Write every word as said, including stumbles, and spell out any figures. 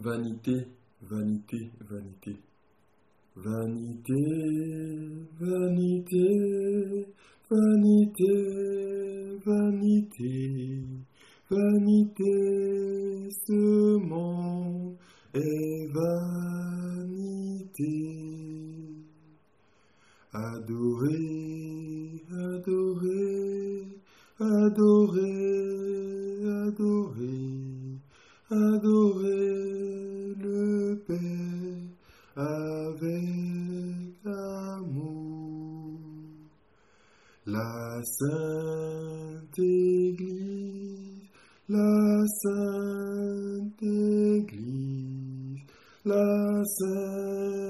Vanité, vanité, vanité. Vanité, vanité, vanité, vanité, vanité, ce monde est vanité. Adorer, adorer, adorer, adorer, adorer le Père avec amour. La Sainte Église, la Sainte Église, la Sainte